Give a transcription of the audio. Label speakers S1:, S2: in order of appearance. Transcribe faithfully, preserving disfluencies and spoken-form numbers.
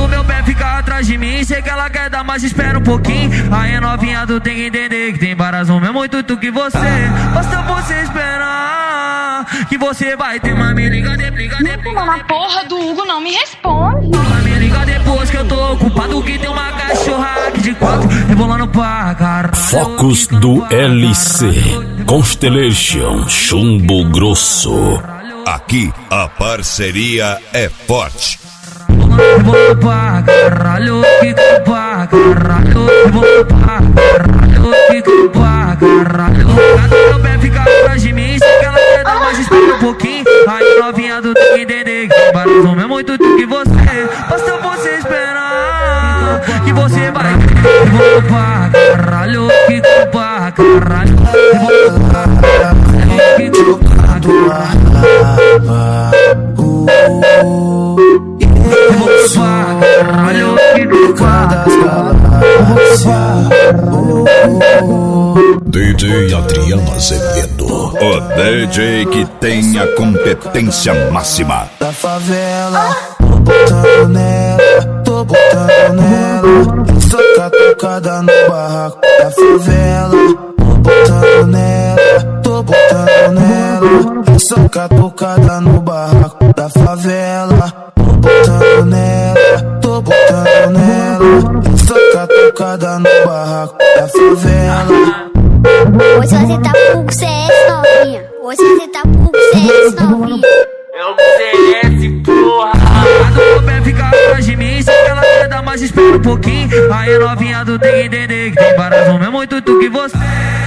S1: do meu pé, fica atrás de mim. Sei que ela quer dar, mas espera um pouquinho. Aí novinha, tu tem que entender que tem várias no mesmo intuito que você. Basta você esperar que você vai ter uma me liga de briga de briga.
S2: A porra do Hugo não me responde.
S1: Me liga depois que eu tô ocupado, que tem uma cachorra aqui de quatro rebolando pra caralho.
S3: Focos do L C Constellation Chumbo Grosso.
S4: Aqui a parceria é forte.
S1: Rebolando pra caralho, quica pra caralho. Rebolando pra caralho, quica pra caralho. Cada meu pé fica atrás de mim. Sei que ela quer dar, mas espera um pouquinho. Aí novinha, tu tem que entender que tem vários no mesmo intuito que você. Basta você esperar que você vai. Rebolando pra caralho, quica pra caralho. Rebolando pra caralho, quica pra caralho.
S3: D J Adriano Azevedo,
S4: o D J que tem a competência máxima.
S5: Da favela, tô botando nela, tô botando nela. Só catucada no barraco da favela, tô botando nela, tô botando nela. Só catucada no barraco da favela, tô botando nela, tô botando nela. Só catucada no barraco da favela.
S6: Hoje você tá pouco C S novinha. Hoje você tá pouco C S novinha.
S1: Eu C S, porra. A do meu pé fica atrás de mim. Sei que ela quer dar, mas espera um pouquinho. Aí novinha, tu tem que entender que tem várias no mesmo intuito que você.